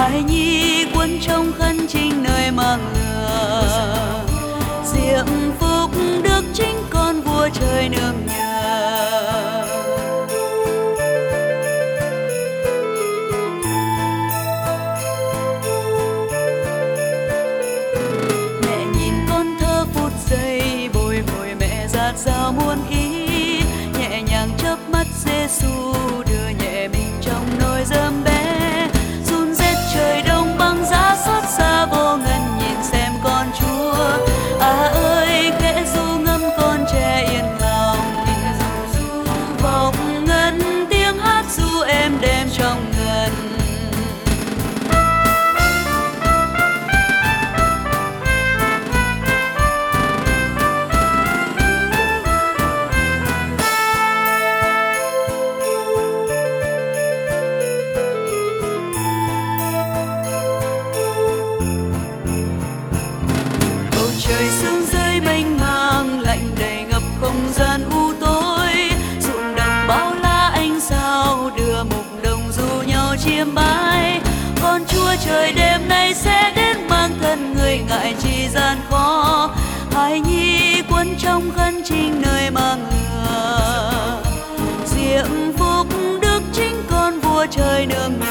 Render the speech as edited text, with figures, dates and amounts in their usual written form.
hài nhi quân trong khăn trinh nơi mang lửa. Diệm phúc đức chính con vua trời nương nhờ. Mẹ nhìn con thơ phút giây bồi hồi, mẹ dạt dào muôn ý, nhẹ nhàng chớp mắt Giêsu đưa nhẹ mình trong nồi rơm bé. Run rết trời đông băng giá xót xa vô ngần, nhìn xem con Chúa ơi khẽ ru ngâm con trẻ yên lòng. Vọng ngân tiếng hát ru êm đêm trong ngân. Trời sương rơi mênh mang lạnh đầy ngập không gian u tối, ruộng đồng bao la ánh sao đưa mục đồng du nhau chiêm bái. Con Chúa trời đêm nay sẽ đến mang thân người, ngại chi gian khó. Hài nhi quân trong khăn trinh nơi mang lửa. Diệm phúc đức chính con vua trời nương nhờ.